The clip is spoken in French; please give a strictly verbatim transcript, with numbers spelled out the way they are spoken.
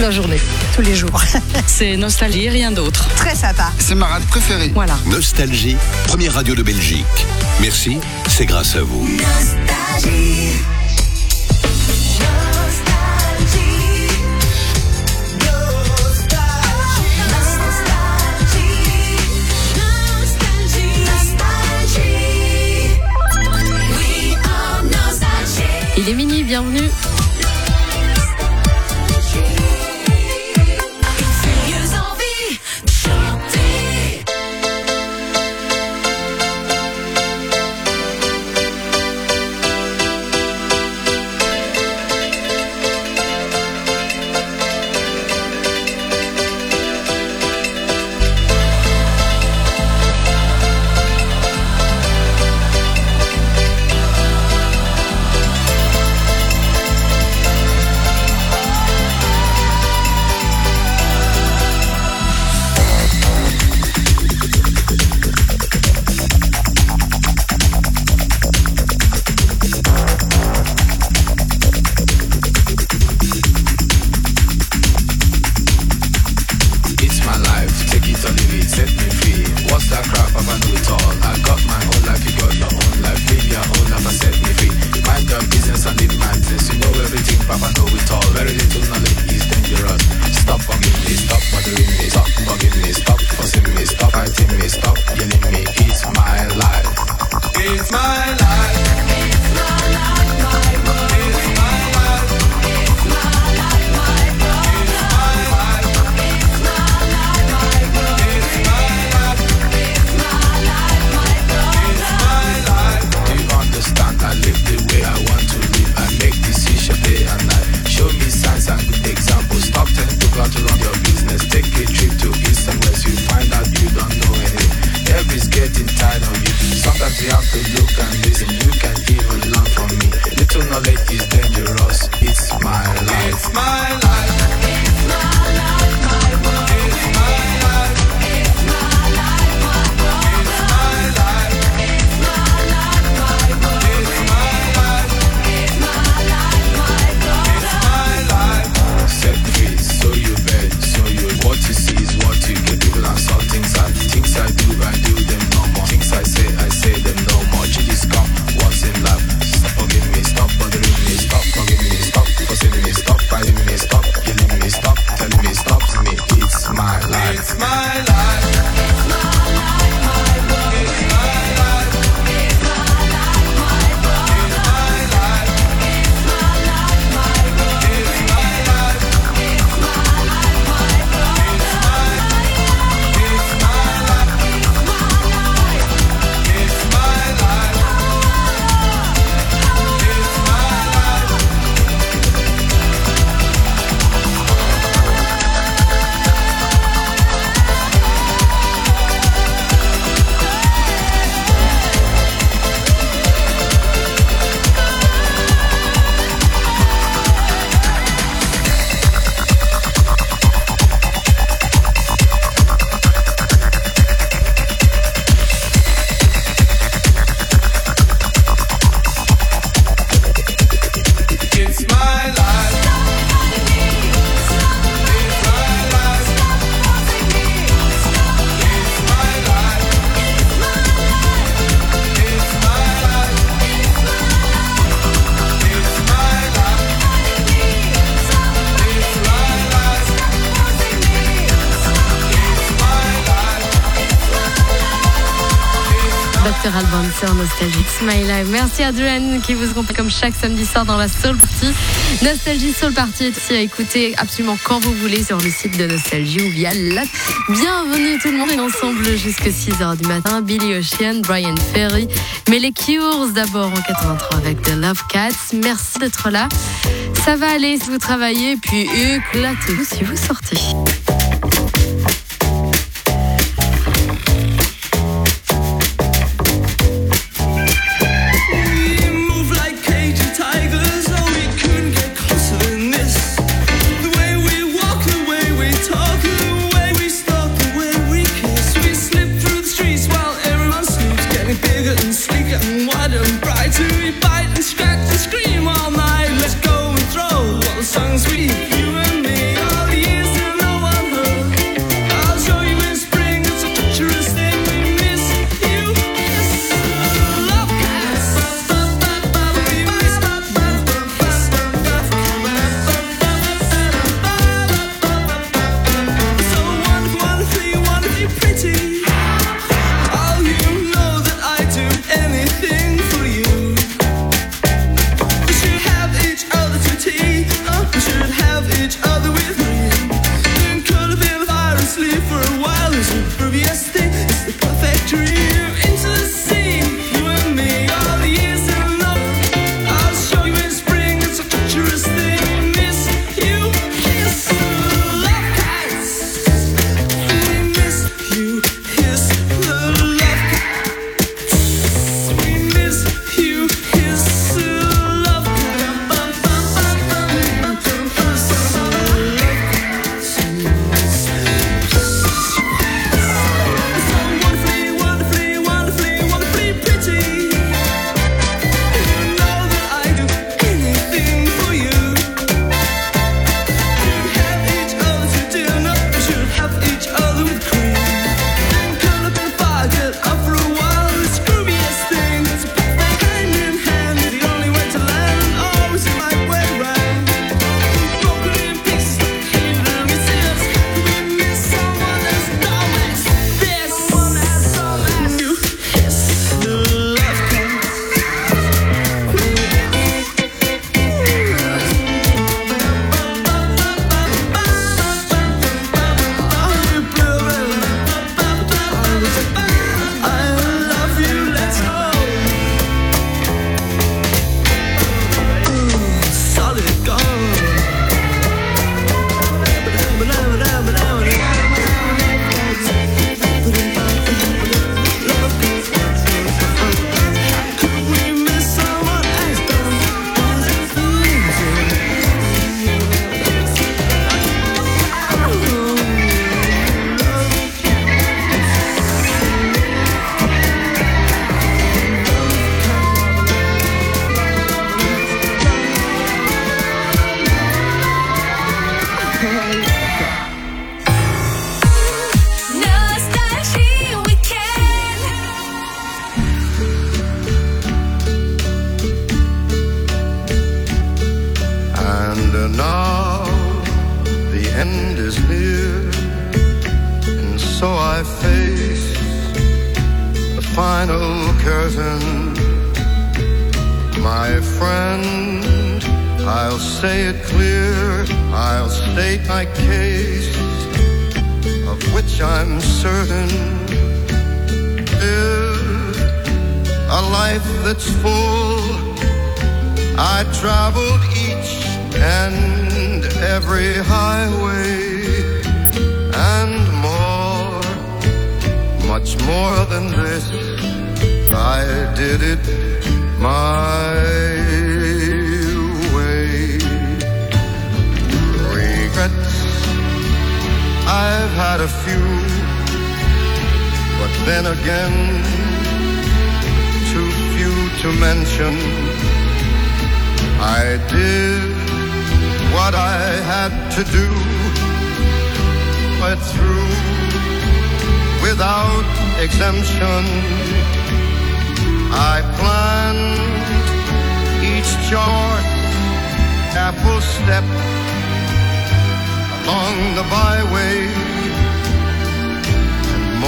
la journée, tous les jours. C'est nostalgie, rien d'autre. Très sympa. C'est ma radio préférée. Voilà. Nostalgie, première radio de Belgique. Merci, c'est grâce à vous. Nostalgie. Il est minuit, bienvenue. docteur Alban sur Nostalgie. It's My Life. Merci à Adrienne qui vous accompagne comme chaque samedi soir dans la Soul Party. Nostalgie Soul Party est aussi à écouter absolument quand vous voulez sur le site de Nostalgie ou via l'app. Bienvenue tout le monde, on est ensemble jusqu'à six heures du matin. Billy Ocean, Brian Ferry, mais les Cures d'abord en quatre-vingt-trois avec The Love Cats. Merci d'être là. Ça va aller si vous travaillez, puis éclatez-vous si vous sortez. Songs we, you and me, all the I face the final curtain. My friend, I'll say it clear, I'll state my case, of which I'm certain. Live a life that's full. I traveled each and every highway, and more, much more than this, I did it my way. Regrets, I've had a few, but then again, too few to mention. I did what I had to do, went through without exemption. I planned each short, careful step along the byway.